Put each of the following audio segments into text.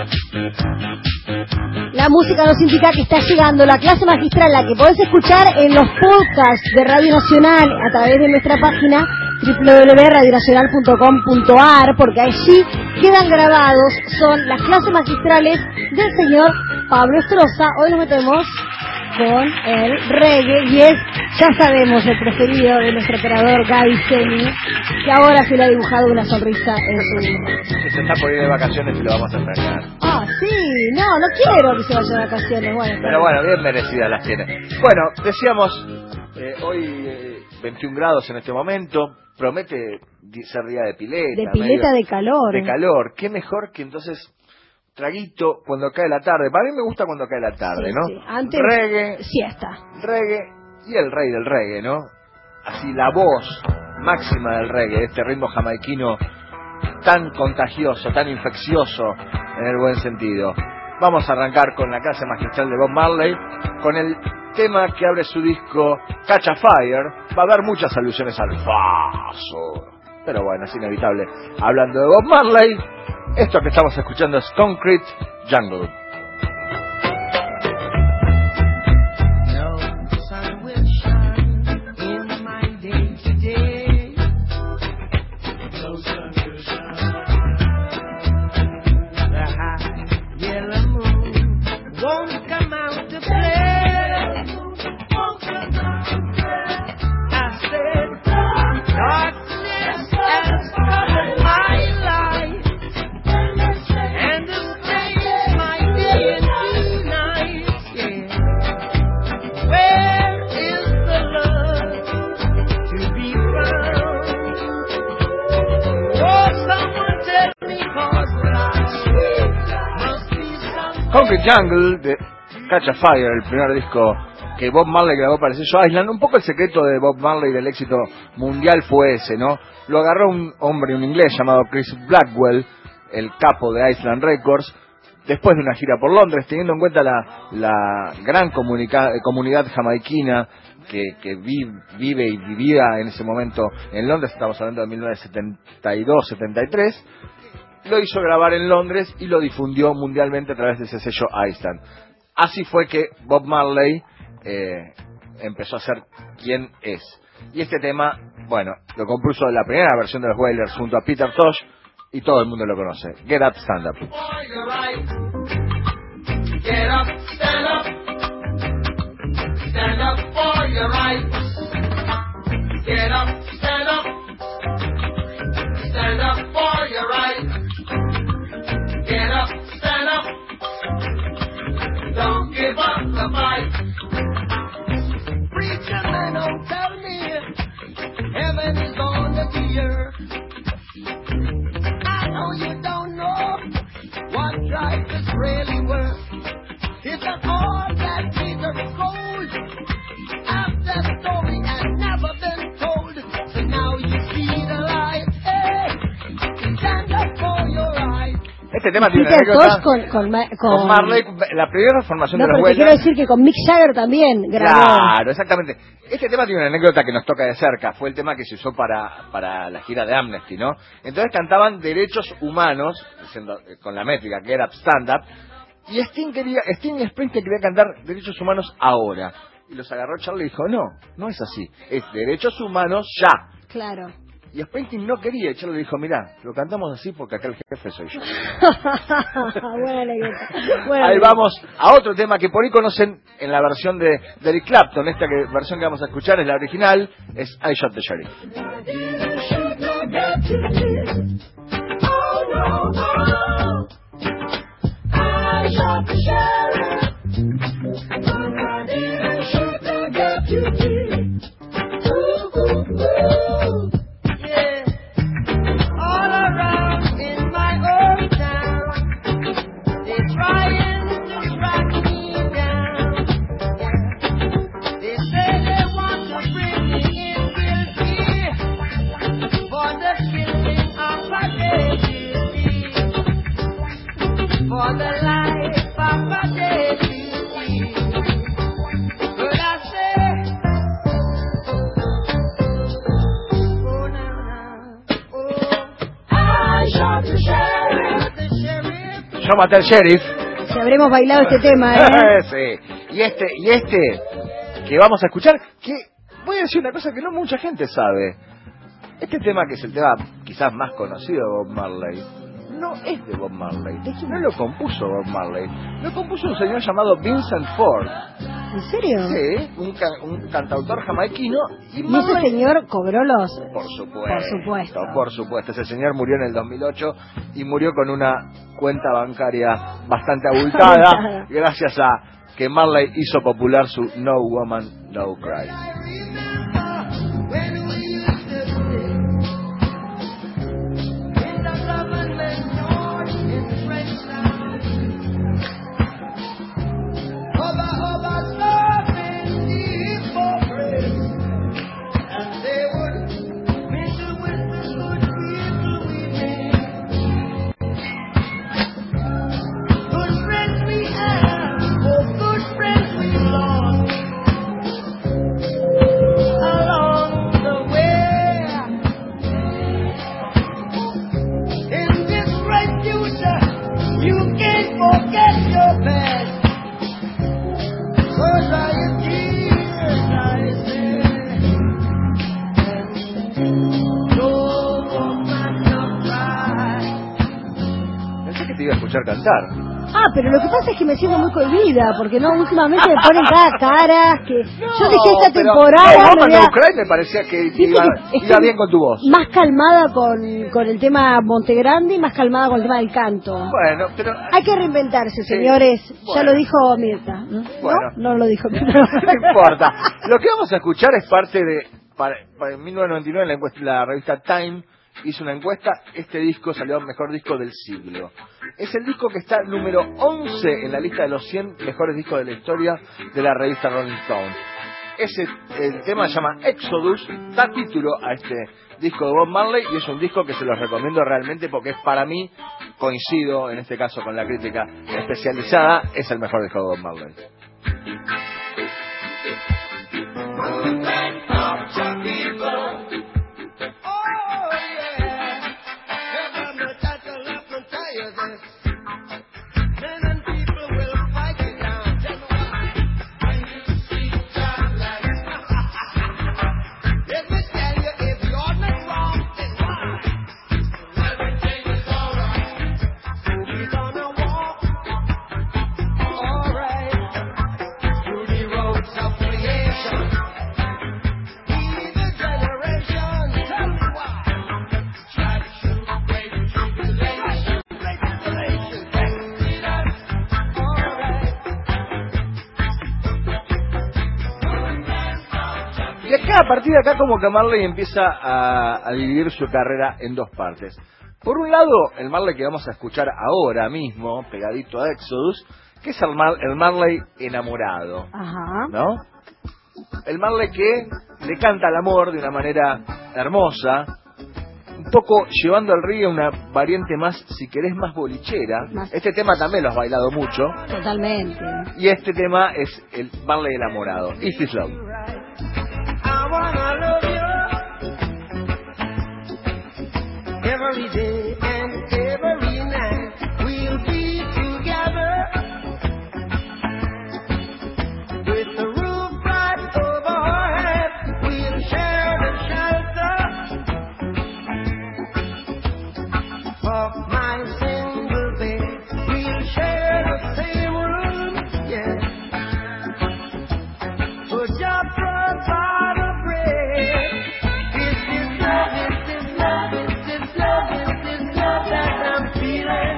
La música nos indica que está llegando la clase magistral, la que podés escuchar en los podcasts de Radio Nacional a través de nuestra página www.radionacional.com.ar, porque allí quedan grabados, son las clases magistrales del señor Pablo Estroza. Hoy nos metemos con el reggae y es, ya sabemos, el preferido de nuestro operador Gaby Seni, que ahora se le ha dibujado una sonrisa en su... Que se está por ir de vacaciones y lo vamos a extrañar. Ah, sí, no quiero que se vaya de vacaciones. Bueno, pero bueno, bien merecidas las tiene. Bueno, decíamos, hoy 21 grados en este momento, promete ser día de pileta. De pileta, medio, de calor. De calor, qué mejor que entonces... traguito cuando cae la tarde. Para mí me gusta cuando cae la tarde, sí, ¿no? Sí. Antes, reggae, siesta. Reggae y el rey del reggae, ¿no? Así la voz máxima del reggae, este ritmo jamaiquino tan contagioso, tan infeccioso en el buen sentido. Vamos a arrancar con la clase magistral de Bob Marley, con el tema que abre su disco Catch a Fire. Va a haber muchas alusiones al faso, pero bueno, es inevitable. Hablando de Bob Marley, esto que estamos escuchando es Concrete Jungle. Concrete Jungle de Catch a Fire, el primer disco que Bob Marley grabó para el sello Island. Un poco el secreto de Bob Marley del éxito mundial fue ese, ¿no? Lo agarró un hombre, un inglés llamado Chris Blackwell, el capo de Island Records, después de una gira por Londres, teniendo en cuenta la gran comunidad jamaiquina que vive y vivía en ese momento en Londres. Estamos hablando de 1972-73. Lo hizo grabar en Londres y lo difundió mundialmente a través de ese sello Island. Así fue que Bob Marley empezó a ser quien es. Y este tema, bueno, lo compuso la primera versión de los Wailers junto a Peter Tosh y todo el mundo lo conoce. Get Up, Stand Up. Get up, stand up. Stand up for your rights. Get up, stand up. Stand up for your rights. Get up, stand up. Don't give up the fight. Preacher man, don't tell me heaven is on the earth. I know you don't know what life is really worth. It's not all that glitters is gold. After the story has never been told, so now you see the light. Hey, stand up for your right. Este tema tiene una anécdota con Marley, la primera formación de los Wailers. Quiero decir que con Mick Jagger también grabó. Claro, exactamente. Este tema tiene una anécdota que nos toca de cerca. Fue el tema que se usó para la gira de Amnesty, ¿no? Entonces cantaban derechos humanos, diciendo, con la métrica que era Stand Up, y Sting y Springsteen quería cantar derechos humanos ahora. Y los agarró Charlie y dijo, no es así. Es derechos humanos ya. Claro. Y Springsteen no quería, y Charlie dijo, mirá, lo cantamos así porque acá el jefe soy yo. Buena anécdota. Ahí vamos a otro tema que por ahí conocen en la versión de Eric Clapton. Esta versión que vamos a escuchar es la original, es I Shot the Sheriff. I shot the sheriff. I didn't shoot the deputy. Ooh, ooh, ooh. Yeah. All around in my old town, they're trying to track me down. They say they want to bring me in guilty for the killing of a lady. For the life of a deputy, but I say, oh now, oh, I shot the sheriff, Yo maté al sheriff. Si habremos bailado este tema, Sí. Y este que vamos a escuchar, que voy a decir una cosa que no mucha gente sabe. Este tema, que es el tema quizás más conocido de Bob Marley, no es de Bob Marley. No lo compuso Bob Marley. Lo compuso un señor llamado Vincent Ford. ¿En serio? Sí, un cantautor jamaiquino. ¿Y ese señor cobró los...? Por supuesto. Ese señor murió en el 2008 y murió con una cuenta bancaria bastante abultada gracias a que Marley hizo popular su No Woman, No Cry. Cantar. Pero lo que pasa es que me siento muy cohibida, porque no, últimamente me ponen cada cara que yo dije esta temporada me parecía que iba bien con tu voz. Más calmada con el tema Montegrande y más calmada con el tema del canto. Bueno, pero hay que reinventarse, señores. Bueno. Ya lo dijo Mirta. Bueno. No lo dijo Mirta. No importa. Lo que vamos a escuchar es parte de para 1999 la revista Time hizo una encuesta. Este disco salió mejor disco del siglo. Es el disco que está número 11 en la lista de los 100 mejores discos de la historia de la revista Rolling Stone. El tema se llama Exodus, da título a este disco de Bob Marley y es un disco que se los recomiendo realmente porque es, para mí, coincido en este caso con la crítica especializada, es el mejor disco de Bob Marley. A partir de acá como que Marley empieza a dividir su carrera en dos partes. Por un lado, el Marley que vamos a escuchar ahora mismo, pegadito a Exodus, que es el Marley enamorado. Ajá. ¿No? El Marley que le canta al amor de una manera hermosa, un poco llevando al reggae una variante más, si querés, más bolichera. Este tema también lo has bailado mucho. Totalmente. Y este tema es el Marley enamorado. Is This Love? I wanna love you every day and every night. We'll be together with the roof right over our head. We'll share the shelter of my single bed. We'll share the same room, yeah. So just provide a break. Is this love? Is this love? Is this love? Is this love that I'm feeling?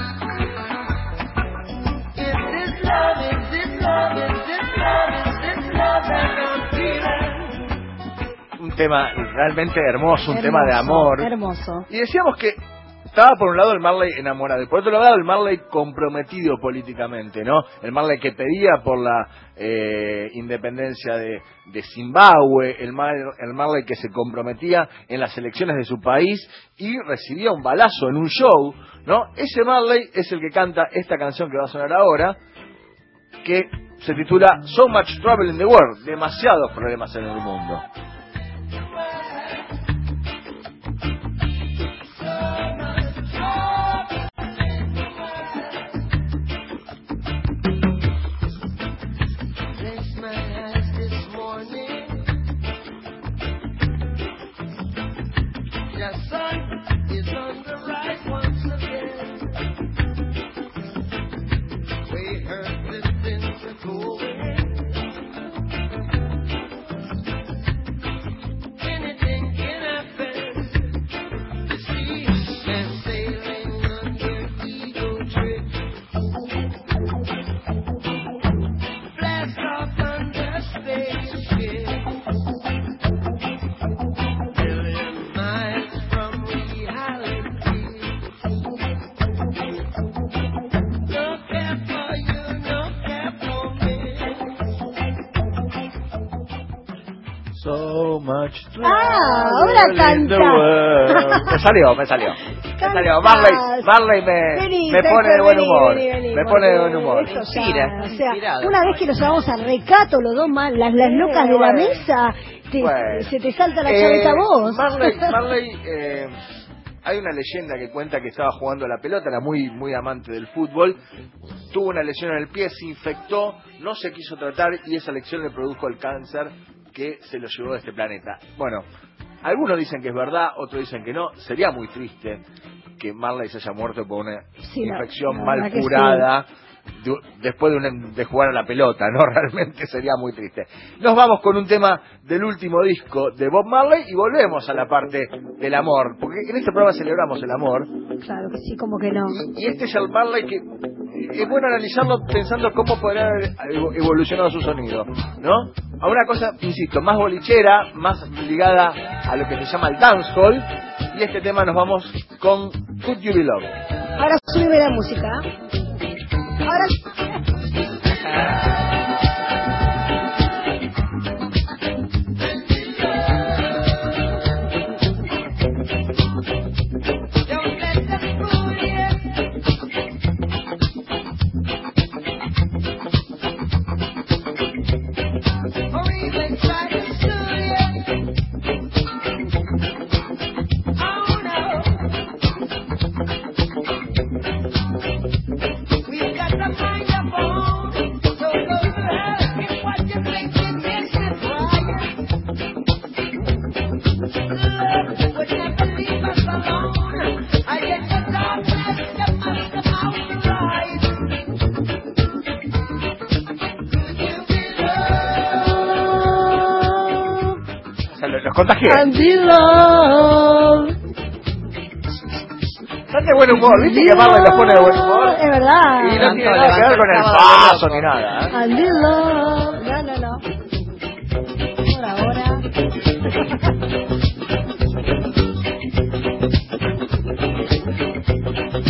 Is this love? Is this love? Is this love? Is this love that I'm feeling? Un tema realmente hermoso, un tema de amor. Hermoso. Y decíamos que estaba por un lado el Marley enamorado y por otro lado el Marley comprometido políticamente, ¿no? El Marley que pedía por la independencia de Zimbabue, el Marley que se comprometía en las elecciones de su país y recibía un balazo en un show, ¿no? Ese Marley es el que canta esta canción que va a sonar ahora, que se titula So Much Trouble in the World, demasiados problemas en el mundo. much ahora in the canta. world. Me salió. Cantás. Marley Vení, me pone de buen vení, humor. vení, Me pone de buen porque humor. esto ya, Inspira, o sea, inspirado. una vez que nos llevamos al recato los dos más, las locas de la bueno. mesa, Bueno. se te salta la chaveta a vos. Marley hay una leyenda que cuenta que estaba jugando a la pelota, era muy amante del fútbol, tuvo una lesión en el pie, se infectó, no se quiso tratar y esa lesión le produjo el cáncer que se lo llevó de este planeta. Bueno, algunos dicen que es verdad, otros dicen que no. Sería muy triste que Marley se haya muerto por una infección la mal verdad que curada después de jugar a la pelota, ¿no? Realmente sería muy triste. Nos vamos con un tema del último disco de Bob Marley y volvemos a la parte del amor, porque en este programa celebramos el amor. Claro que sí, como que no. Y este es el Marley que es bueno analizarlo pensando cómo podrá haber evolucionado su sonido, ¿no? A una cosa, insisto, más bolichera, más ligada a lo que se llama el dancehall, y este tema nos vamos con Could You Be Loved. Ahora sube la música. Ahora Don't let them fool you, or even try to fool you. Oh no, we've got to find a phone. So go to hell if what you think is missing, boy. Love would never leave us alone. I get the darkness that must come out the rise. O sea, los contagié. and be loved. Están de buen humor, ¿viste que Marley los pone de buen humor? Es verdad. Y no Levantó, tiene nada que ver con el levantó el sábado paso loco. ni nada, ¿eh? And be loved. No. Por ahora.